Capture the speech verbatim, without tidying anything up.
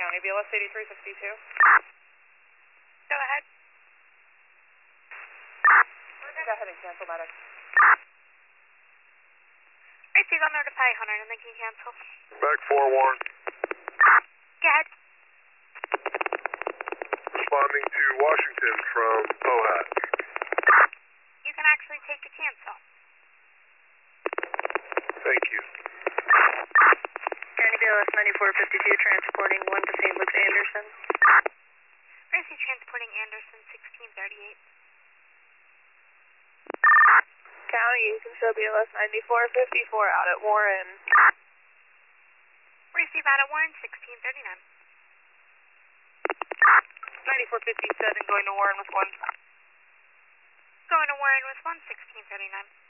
County, B L S eighty-three fifty-two. Go ahead. Go ahead and cancel medic. Receive, I'll notify Hunter and then can cancel. Back four, Warren. Go ahead. Responding to Washington from Pohat. You can actually take the cancel. Thank you. County B L S ninety-four fifty-two, transporting one to Saint Luke's Anderson. Receive, transporting Anderson sixteen thirty-eight. County, you can show B L S ninety-four fifty-four out at Warren. Receive out at Warren sixteen thirty-nine. ninety-four fifty-seven going to Warren with one. Going to Warren with one sixteen thirty-nine.